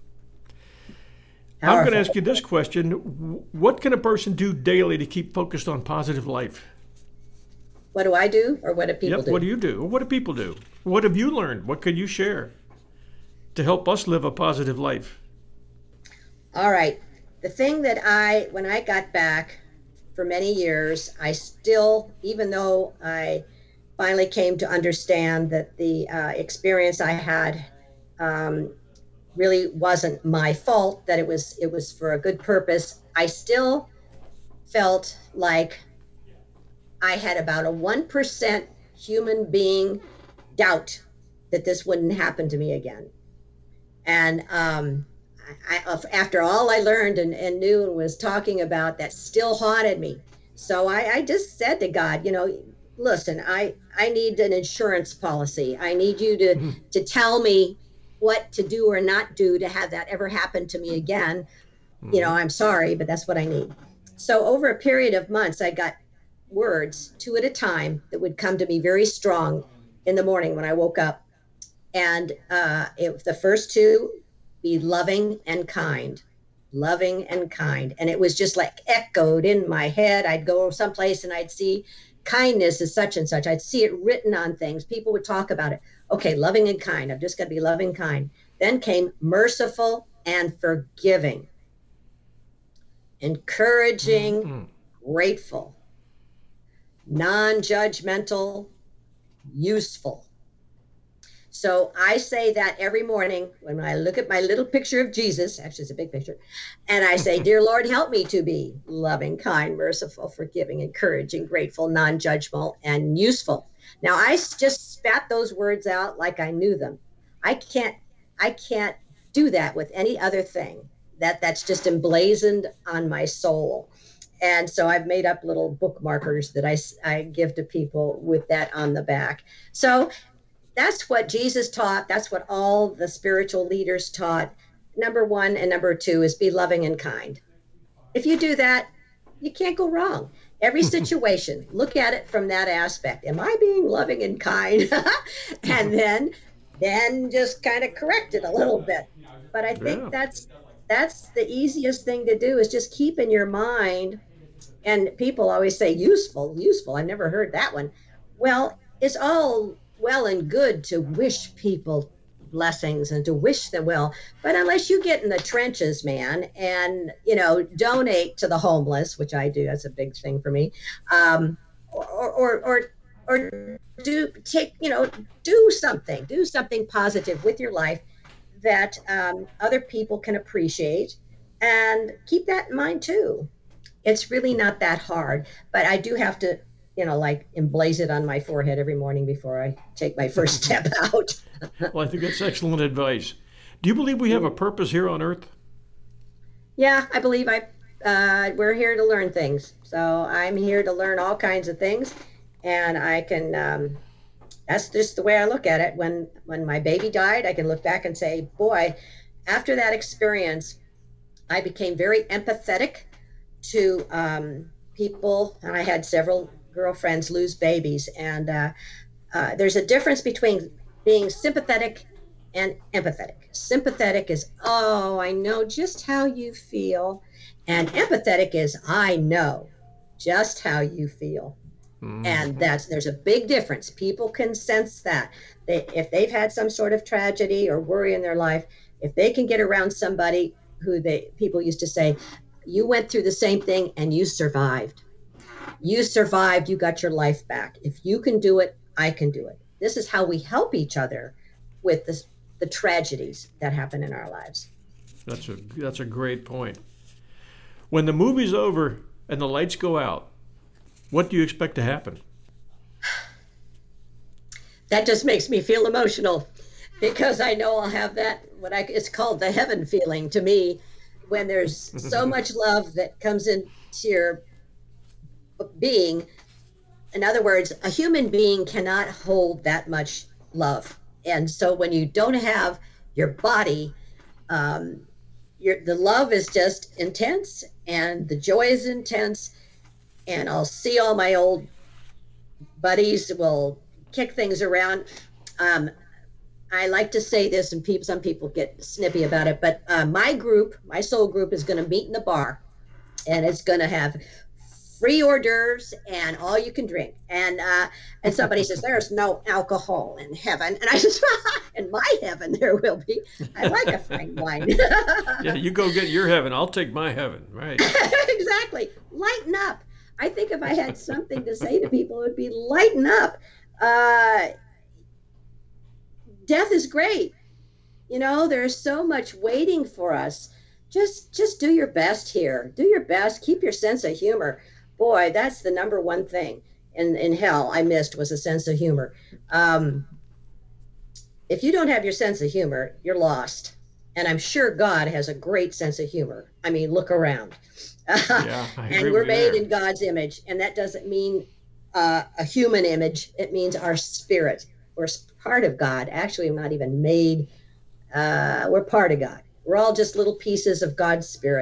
I'm going to ask you this question. What can a person do daily to keep focused on positive life? What do I do, or what do people yep, do? What do you do? What do people do? What have you learned? What can you share to help us live a positive life? All right. The thing that I, when I got back for many years, I still, even though I finally came to understand that the uh, experience I had um, really wasn't my fault, that it was it was for a good purpose, I still felt like I had about a one percent human being doubt that this wouldn't happen to me again. And um, I, after all I learned and, and knew and was talking about, that still haunted me. So I, I just said to God, you know, listen, I, I need an insurance policy. I need you to, mm-hmm. to tell me what to do or not do to have that ever happen to me again. you know, I'm sorry, but that's what I need. So over a period of months, I got words, two at a time, that would come to me very strong in the morning when I woke up. And uh, it, the first two, be loving and kind, loving and kind. And it was just like echoed in my head. I'd go someplace and I'd see kindness is such and such. I'd see it written on things. People would talk about it. Okay, loving and kind. I'm just going to be loving and kind. Then came merciful and forgiving, encouraging, mm-hmm. grateful, non-judgmental, useful. So I say that every morning when I look at my little picture of Jesus, actually it's a big picture, and I say, Dear Lord, help me to be loving, kind, merciful, forgiving, encouraging, grateful, non-judgmental, and useful. Now I just spat those words out like I knew them. I can't, I can't do that with any other thing. That that's just emblazoned on my soul. And so I've made up little bookmarkers that I, I give to people with that on the back. So that's what Jesus taught. That's what all the spiritual leaders taught. Number one and number two is be loving and kind. If you do that, you can't go wrong. Every situation, look at it from that aspect. Am I being loving and kind? And then, then just kind of correct it a little bit. But I think yeah. that's that's the easiest thing to do, is just keep in your mind. And people always say useful, useful. I never heard that one. Well, it's all well and good to wish people blessings and to wish them well, but unless you get in the trenches, man, and you know, donate to the homeless, which I do, that's a big thing for me, um, or or or or do take you know do something, do something positive with your life that um, other people can appreciate, and keep that in mind too. It's really not that hard, but I do have to, you know, like emblaze it on my forehead every morning before I take my first step out. Well, I think that's excellent advice. Do you believe we have a purpose here on Earth? Yeah, I believe I. Uh, we're here to learn things. So I'm here to learn all kinds of things, and I can. Um, that's just the way I look at it. When when my baby died, I can look back and say, boy, after that experience, I became very empathetic to um, people, and I had several girlfriends lose babies, and uh, uh, there's a difference between being sympathetic and empathetic. Sympathetic is, oh, I know just how you feel, and empathetic is, I know just how you feel. Mm. And that's there's a big difference. People can sense that. They, if they've had some sort of tragedy or worry in their life, if they can get around somebody who they people used to say, you went through the same thing and you survived. You survived, you got your life back. If you can do it, I can do it. This is how we help each other with this, the tragedies that happen in our lives. That's a that's a great point. When the movie's over and the lights go out, what do you expect to happen? That just makes me feel emotional, because I know I'll have that, what I, it's called the heaven feeling to me, when there's so much love that comes into your being. In other words, a human being cannot hold that much love. And so when you don't have your body, um, your, the love is just intense, and the joy is intense. And I'll see all my old buddies will kick things around. Um, I like to say this, and people, some people get snippy about it, but uh, my group, my soul group, is going to meet in the bar, and it's going to have free hors d'oeuvres and all you can drink. And uh, and somebody says, there's no alcohol in heaven. And I says, in my heaven there will be. I like a fine wine. Yeah, you go get your heaven. I'll take my heaven. Right. Exactly. Lighten up. I think if I had something to say to people, it would be lighten up. Uh, death is great. You know, there's so much waiting for us. Just just do your best here. Do your best. Keep your sense of humor. Boy, that's the number one thing in, in hell I missed, was a sense of humor. Um, if you don't have your sense of humor, you're lost. And I'm sure God has a great sense of humor. I mean, look around. Yeah, I agree and we're with you made there. in God's image. And that doesn't mean uh, a human image. It means our spirit. We're part of God. Actually, we're not even made. Uh, we're part of God. We're all just little pieces of God's spirit.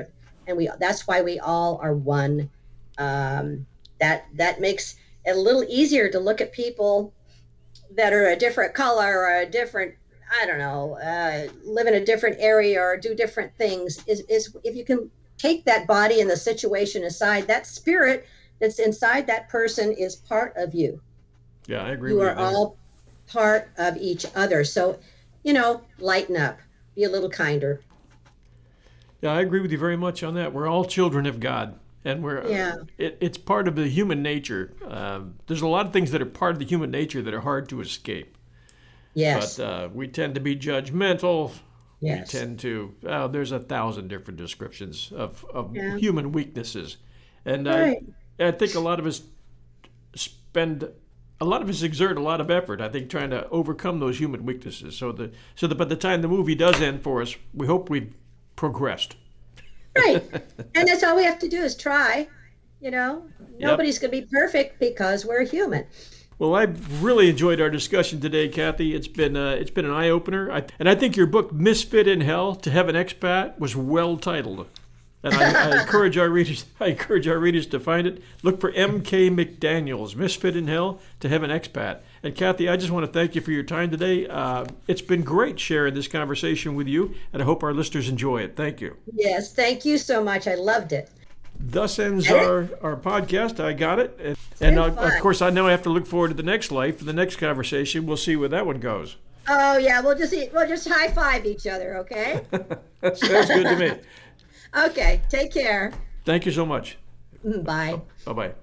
and we that's why we all are one. Um, that that makes it a little easier to look at people that are a different color or a different, I don't know, uh, live in a different area or do different things. Is is if you can take that body and the situation aside, that spirit that's inside that person is part of you. Yeah, I agree. You with are you there. all part of each other. So, you know, lighten up, be a little kinder. Yeah, I agree with you very much on that. We're all children of God, and we're Yeah. uh, it, it's part of the human nature. Uh, there's a lot of things that are part of the human nature that are hard to escape. Yes. But uh, we tend to be judgmental. Yes. We tend to. Uh, there's a thousand different descriptions of, of Yeah. human weaknesses, and Right. I, I think a lot of us spend. A lot of us exert a lot of effort, I think, trying to overcome those human weaknesses. So the so that by the time the movie does end for us, we hope we've progressed. Right. And that's all we have to do is try. You know, nobody's going to be perfect because we're human. Well, I've really enjoyed our discussion today, Kathy. It's been uh, it's been an eye opener, I, and I think your book "Misfit in Hell: To Have an Expat" was well titled. And I, I encourage our readers. I encourage our readers to find it. Look for M K McDaniel's "Misfit in Hell: To Have an Expat." And Kathy, I just want to thank you for your time today. Uh, it's been great sharing this conversation with you, and I hope our listeners enjoy it. Thank you. Yes, thank you so much. I loved it. Thus ends our, our podcast. I got it. And, been and uh, fun. of course, I know I have to look forward to the next life, the next conversation. We'll see where that one goes. Oh yeah, we'll just we'll just high five each other, okay? That sounds good to me. Okay, take care. Thank you so much. Bye. Bye-bye.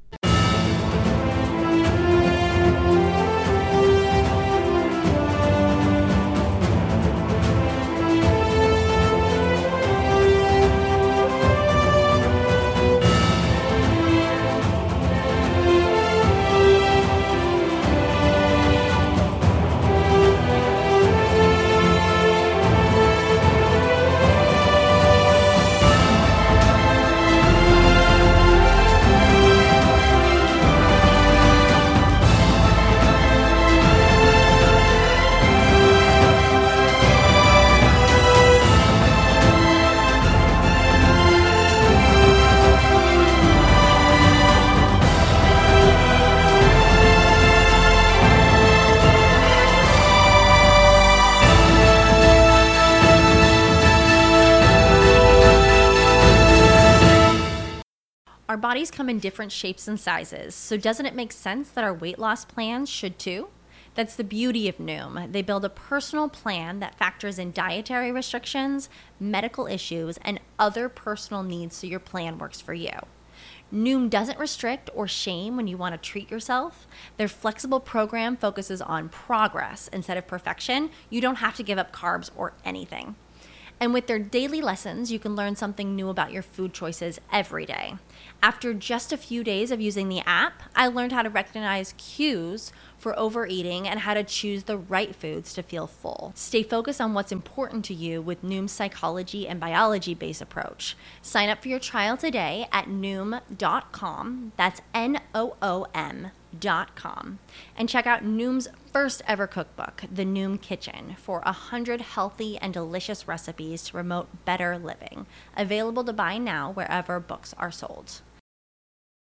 Our bodies come in different shapes and sizes, so doesn't it make sense that our weight loss plans should too? That's the beauty of Noom. They build a personal plan that factors in dietary restrictions, medical issues, and other personal needs so your plan works for you. Noom doesn't restrict or shame when you want to treat yourself. Their flexible program focuses on progress instead of perfection. You don't have to give up carbs or anything. And with their daily lessons, you can learn something new about your food choices every day. After just a few days of using the app, I learned how to recognize cues for overeating and how to choose the right foods to feel full. Stay focused on what's important to you with Noom's psychology and biology-based approach. Sign up for your trial today at noom dot com. That's N O O M dot com. And check out Noom's first ever cookbook, The Noom Kitchen, for one hundred healthy and delicious recipes to promote better living. Available to buy now wherever books are sold.